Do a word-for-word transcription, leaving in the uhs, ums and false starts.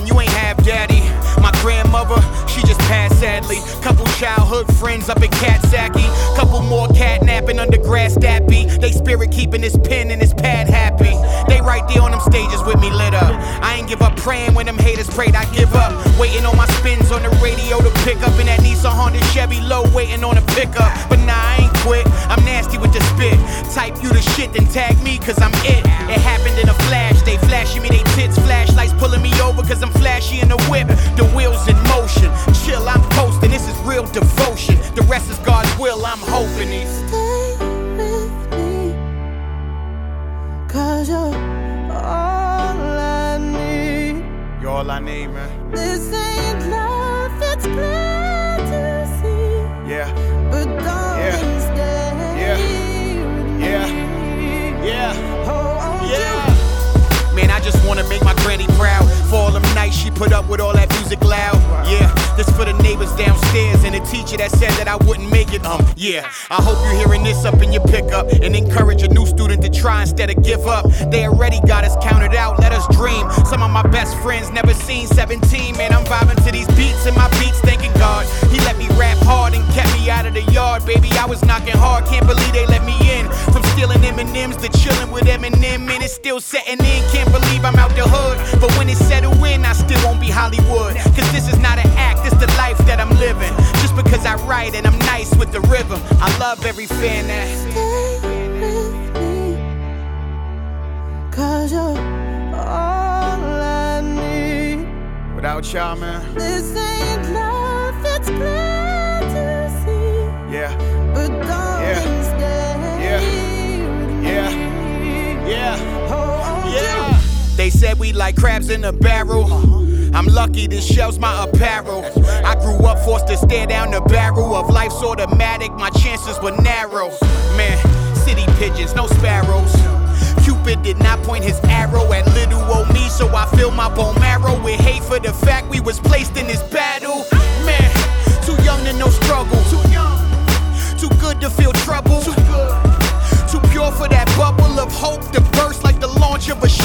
when you ain't have daddy. My grandmother, she just passed sadly. Couple childhood friends up in Katsaki. Couple more catnapping under grass that beat. They spirit keeping his pen and his pad happy. They right there on them stages with me lit up. I ain't give up praying when them haters prayed I give up. Waiting on my spins on the radio to pick up. In that Nissan Honda Chevy low waiting on a pickup. But nah, I ain't quit, I'm nasty with the spit. Type you the shit then tag me cause I'm it. It happened in a flash, they flashing me they tits. Flashlights pulling me over cause I'm flashy in the whip. The wheels in motion, chill I'm posting, this is real devotion. The rest is God's will, I'm hoping he stay with me, cause you're all I need. You're all I need, man. This ain't love, it's clear to see. Yeah. But darling, yeah. stay yeah. Yeah. Yeah. Oh, oh, yeah. Man, I just wanna make my granny proud. For all them nights she put up with all that music loud. Yeah, this for the neighbors downstairs and the teacher that said that I wouldn't make it. Um, yeah, I hope you're hearing this up in your pickup and encourage a new student to try instead of give up. They already got us counted out, let us dream. Some of my best friends never seen seventeen. Man, I'm vibing to these beats and my beats thanking God. He let me rap hard and kept me out of the yard. Baby, I was knocking hard, can't believe they let me in. From stealing M and M's to chilling with Eminem, man, it's still setting in. Can't believe I'm out the hood, but when it settle in, I still won't be Hollywood. Cause this is not an act, it's the life that I'm living. Just because I write and I'm nice with the rhythm, I love every fan that stay with me, cause you're all I need. Without y'all, man, this ain't love, it's clear to see. Yeah. But darling, yeah. stay yeah. Yeah. Yeah. Oh, oh, yeah. They said we like crabs in a barrel. I'm lucky this shells my apparel. I grew up forced to stare down the barrel of life's automatic. My chances were narrow. Man, city pigeons, no sparrows. Cupid did not point his arrow at little old me, so I filled my bone marrow with hate for the fact we was placed in this battle. Man, too young to know struggle. Too young, too good to feel trouble. Too good, too pure for that bubble of hope to burst like the launch of a